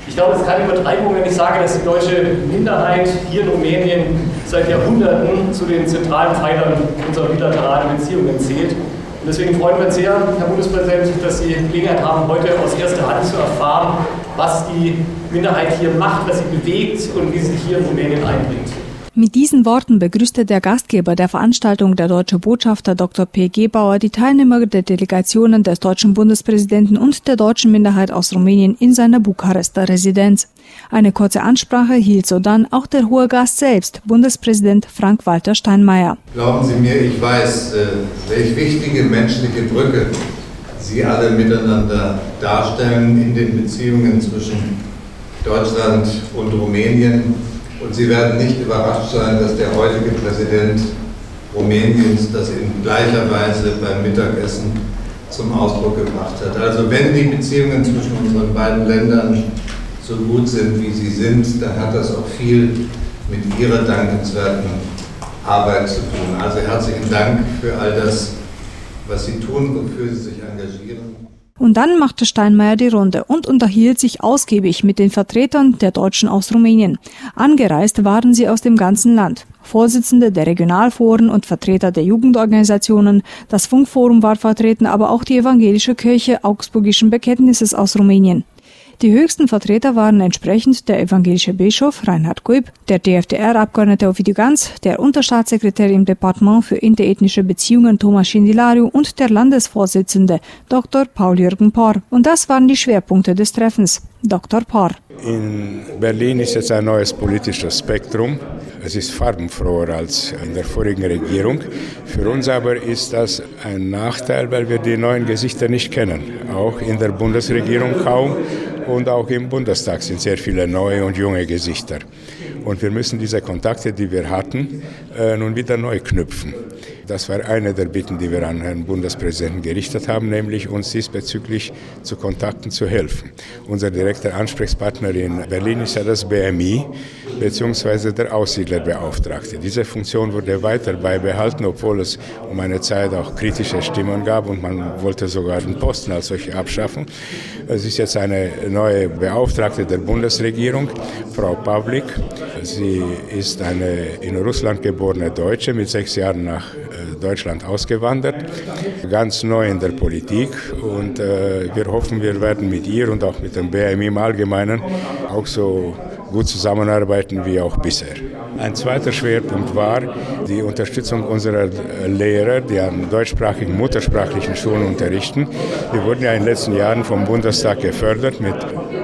Ich glaube, es ist keine Übertreibung, wenn ich sage, dass die deutsche Minderheit hier in Rumänien seit Jahrhunderten zu den zentralen Pfeilern unserer bilateralen Beziehungen zählt. Und deswegen freuen wir uns sehr, Herr Bundespräsident, dass Sie Gelegenheit haben, heute aus erster Hand zu erfahren, was die Minderheit hier macht, was sie bewegt und wie sie sich hier in Rumänien einbringt. Mit diesen Worten begrüßte der Gastgeber der Veranstaltung, der deutsche Botschafter Dr. P. Gebauer, die Teilnehmer der Delegationen des deutschen Bundespräsidenten und der deutschen Minderheit aus Rumänien in seiner Bukarester Residenz. Eine kurze Ansprache hielt sodann auch der hohe Gast selbst, Bundespräsident Frank-Walter Steinmeier. Glauben Sie mir, ich weiß, welche wichtige menschliche Brücke Sie alle miteinander darstellen in den Beziehungen zwischen Deutschland und Rumänien. Und Sie werden nicht überrascht sein, dass der heutige Präsident Rumäniens das in gleicher Weise beim Mittagessen zum Ausdruck gebracht hat. Also wenn die Beziehungen zwischen unseren beiden Ländern so gut sind, wie sie sind, dann hat das auch viel mit Ihrer dankenswerten Arbeit zu tun. Also herzlichen Dank für all das, was Sie tun, wofür Sie sich engagieren. Und dann machte Steinmeier die Runde und unterhielt sich ausgiebig mit den Vertretern der Deutschen aus Rumänien. Angereist waren sie aus dem ganzen Land. Vorsitzende der Regionalforen und Vertreter der Jugendorganisationen, das Funkforum war vertreten, aber auch die evangelische Kirche Augsburgischen Bekenntnisses aus Rumänien. Die höchsten Vertreter waren entsprechend der evangelische Bischof Reinhard Kuib, der DFDR-Abgeordnete Ovidiu Ganz, der Unterstaatssekretär im Departement für interethnische Beziehungen Thomas Schindilariu und der Landesvorsitzende Dr. Paul-Jürgen Porr. Und das waren die Schwerpunkte des Treffens. Dr. Porr. In Berlin ist jetzt ein neues politisches Spektrum. Es ist farbenfroher als in der vorigen Regierung. Für uns aber ist das ein Nachteil, weil wir die neuen Gesichter nicht kennen. Auch in der Bundesregierung kaum. Und auch im Bundestag sind sehr viele neue und junge Gesichter. Und wir müssen diese Kontakte, die wir hatten, nun wieder neu knüpfen. Das war eine der Bitten, die wir an Herrn Bundespräsidenten gerichtet haben, nämlich uns diesbezüglich zu Kontakten zu helfen. Unser direkter Ansprechpartner in Berlin ist ja das BMI, beziehungsweise der Aussiedlerbeauftragte. Diese Funktion wurde weiter beibehalten, obwohl es um eine Zeit auch kritische Stimmen gab und man wollte sogar den Posten als solche abschaffen. Es ist jetzt eine neue Beauftragte der Bundesregierung, Frau Pavlik. Sie ist eine in Russland geborene Deutsche, mit 6 Jahren nach Deutschland ausgewandert, ganz neu in der Politik und wir hoffen, wir werden mit ihr und auch mit dem BMI im Allgemeinen auch so gut zusammenarbeiten wie auch bisher. Ein zweiter Schwerpunkt war die Unterstützung unserer Lehrer, die an deutschsprachigen, muttersprachlichen Schulen unterrichten. Die wurden ja in den letzten Jahren vom Bundestag gefördert mit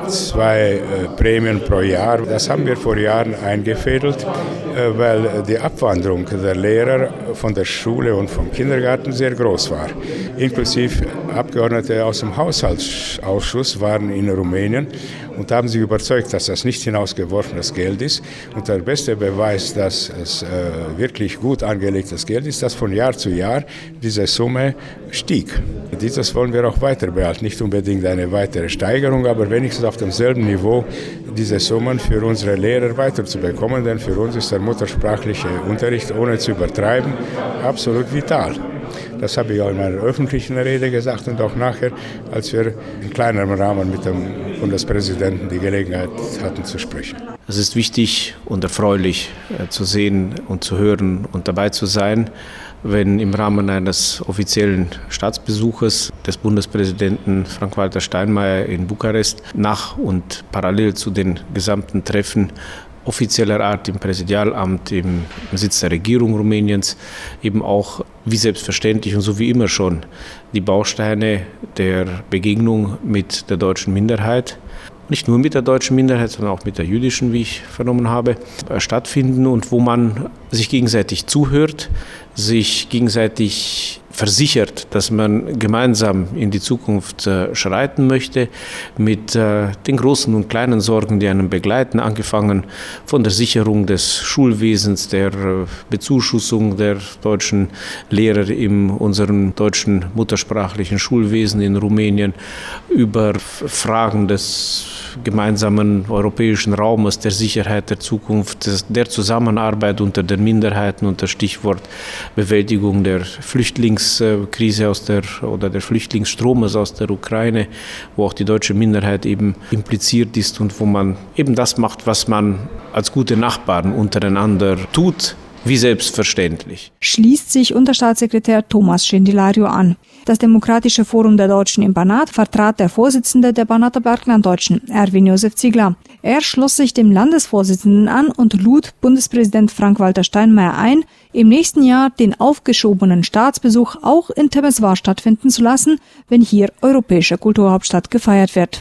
2 Prämien pro Jahr. Das haben wir vor Jahren eingefädelt, weil die Abwanderung der Lehrer von der Schule und vom Kindergarten sehr groß war. Inklusive Abgeordnete aus dem Haushaltsausschuss waren in Rumänien und haben sich überzeugt, dass das nicht hinausgeworfenes Geld ist. Und der beste Beweis, dass es wirklich gut angelegtes Geld ist, dass von Jahr zu Jahr diese Summe stieg. Dieses wollen wir auch weiter behalten. Nicht unbedingt eine weitere Steigerung, aber wenigstens auf demselben Niveau diese Summen für unsere Lehrer weiterzubekommen, denn für uns ist der muttersprachliche Unterricht, ohne zu übertreiben, absolut vital. Das habe ich auch in meiner öffentlichen Rede gesagt und auch nachher, als wir in kleinerem Rahmen mit dem Bundespräsidenten die Gelegenheit hatten zu sprechen. Es ist wichtig und erfreulich zu sehen und zu hören und dabei zu sein, wenn im Rahmen eines offiziellen Staatsbesuches des Bundespräsidenten Frank-Walter Steinmeier in Bukarest nach und parallel zu den gesamten Treffen offizieller Art im Präsidialamt, im Sitz der Regierung Rumäniens, eben auch wie selbstverständlich und so wie immer schon die Bausteine der Begegnung mit der deutschen Minderheit, nicht nur mit der deutschen Minderheit, sondern auch mit der jüdischen, wie ich vernommen habe, stattfinden und wo man sich gegenseitig zuhört, sich gegenseitig versichert, dass man gemeinsam in die Zukunft schreiten möchte, mit den großen und kleinen Sorgen, die einen begleiten, angefangen von der Sicherung des Schulwesens, der Bezuschussung der deutschen Lehrer in unserem deutschen muttersprachlichen Schulwesen in Rumänien, über Fragen des gemeinsamen europäischen Raumes, der Sicherheit der Zukunft, der Zusammenarbeit unter den Minderheiten unter Stichwort Bewältigung der Flüchtlingskrise Flüchtlingskrise der Flüchtlingsstromes aus der Ukraine, wo auch die deutsche Minderheit eben impliziert ist und wo man eben das macht, was man als gute Nachbarn untereinander tut, wie selbstverständlich. Schließt sich Unterstaatssekretär Thomas Schindilario an. Das Demokratische Forum der Deutschen im Banat vertrat der Vorsitzende der Banater Berglanddeutschen, Erwin Josef Ziegler. Er schloss sich dem Landesvorsitzenden an und lud Bundespräsident Frank-Walter Steinmeier ein, im nächsten Jahr den aufgeschobenen Staatsbesuch auch in Temeswar stattfinden zu lassen, wenn hier Europäische Kulturhauptstadt gefeiert wird.